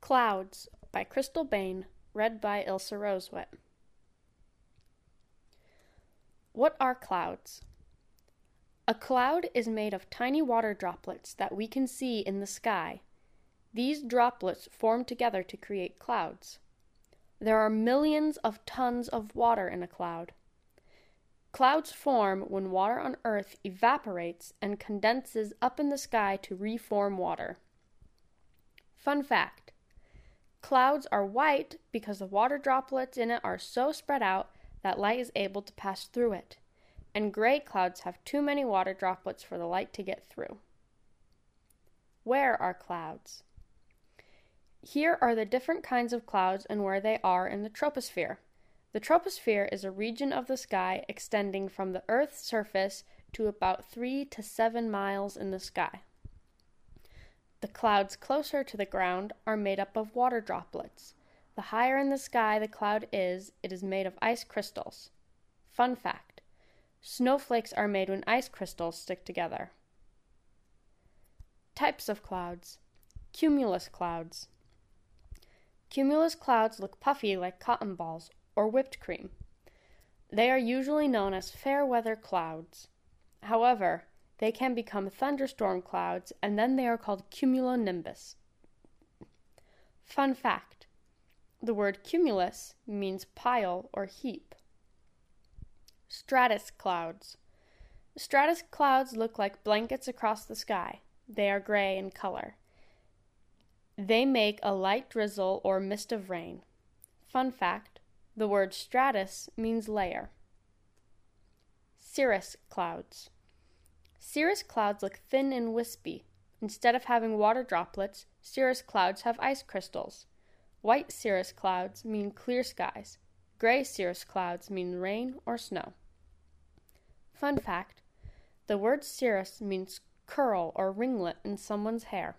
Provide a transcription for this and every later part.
Clouds by Crystal Bain, read by Ilsa Rosewet. What are clouds? A cloud is made of tiny water droplets that we can see in the sky. These droplets form together to create clouds. There are millions of tons of water in a cloud. Clouds form when water on Earth evaporates and condenses up in the sky to reform water. Fun fact: clouds are white because the water droplets in it are so spread out that light is able to pass through it, and gray clouds have too many water droplets for the light to get through. Where are clouds? Here are the different kinds of clouds and where they are in the troposphere. The troposphere is a region of the sky extending from the Earth's surface to about 3 to 7 miles in the sky. The clouds closer to the ground are made up of water droplets. The higher in the sky the cloud is, it is made of ice crystals. Fun fact: snowflakes are made when ice crystals stick together. Types of clouds. Cumulus clouds. Cumulus clouds look puffy like cotton balls or whipped cream. They are usually known as fair weather clouds. However, they can become thunderstorm clouds, and then they are called cumulonimbus. Fun fact: the word cumulus means pile or heap. Stratus clouds. Stratus clouds look like blankets across the sky. They are gray in color. They make a light drizzle or mist of rain. Fun fact: the word stratus means layer. Cirrus clouds. Cirrus clouds look thin and wispy. Instead of having water droplets, cirrus clouds have ice crystals. White cirrus clouds mean clear skies. Gray cirrus clouds mean rain or snow. Fun fact: the word cirrus means curl or ringlet in someone's hair.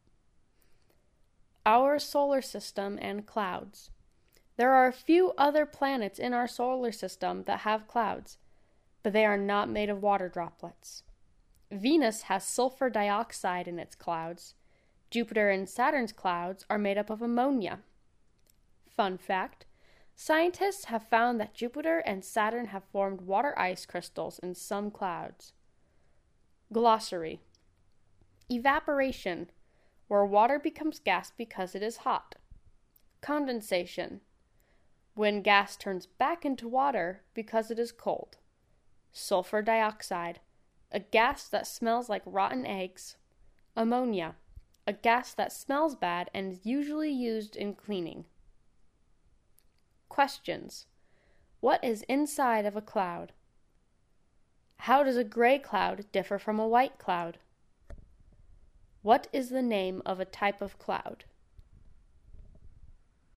Our solar system and clouds. There are a few other planets in our solar system that have clouds, but they are not made of water droplets. Venus has sulfur dioxide in its clouds. Jupiter and Saturn's clouds are made up of ammonia. Fun fact: scientists have found that Jupiter and Saturn have formed water ice crystals in some clouds. Glossary. Evaporation, where water becomes gas because it is hot. Condensation, when gas turns back into water because it is cold. Sulfur dioxide, a gas that smells like rotten eggs. Ammonia, a gas that smells bad and is usually used in cleaning. Questions. What is inside of a cloud? How does a gray cloud differ from a white cloud? What is the name of a type of cloud?